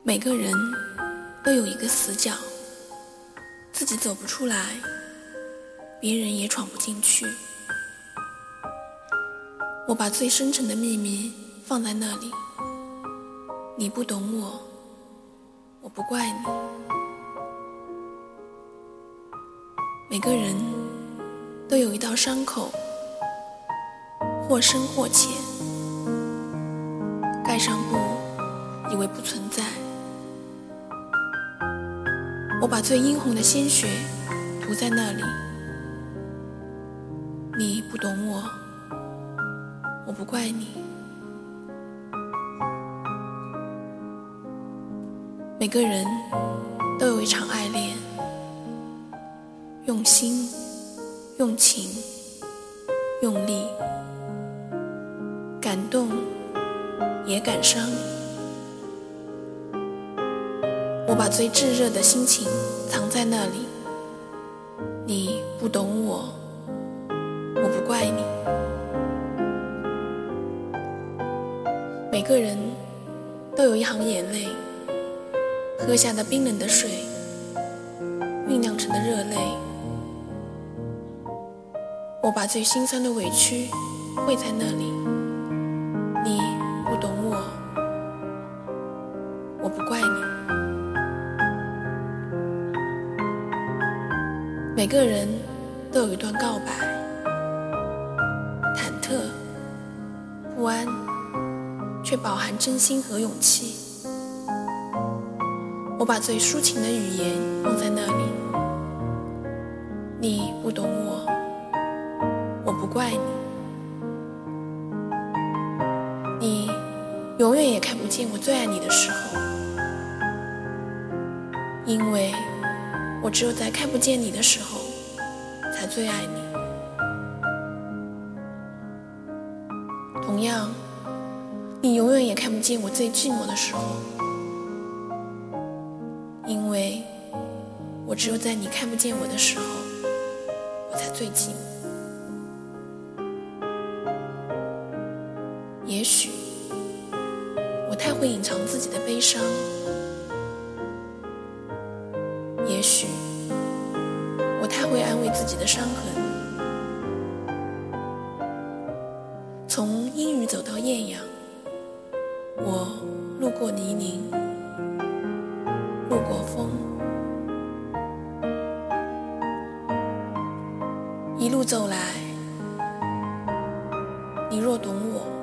每个人都有一个死角，自己走不出来，别人也闯不进去。我把最深沉的秘密放在那里，你不懂我，我不怪你。每个人都有一道伤口，或深或浅，盖上布以为不存在。我把最殷红的鲜血涂在那里，你不懂我，我不怪你。每个人都有一场爱恋，用心，用情，用力，感动也感伤。我把最炙热的心情藏在那里，你不懂我，我不怪你。每个人都有一行眼泪，喝下的冰冷的水酝酿成的热泪。我把最心酸的委屈汇在那里，你不懂我，我不怪你。每个人都有一段告白，忐忑不安，却饱含真心和勇气。我把最抒情的语言放在那里，你不懂我，我不怪你。你永远也看不见我最爱你的时候，因为我只有在看不见你的时候才最爱你。同样，你永远也看不见我最寂寞的时候，因为我只有在你看不见我的时候我才最寂寞。也许我太会隐藏自己的悲伤，也许我太会安慰自己的伤痕。从阴雨走到艳阳，我路过泥泞，路过风，一路走来，你若懂我，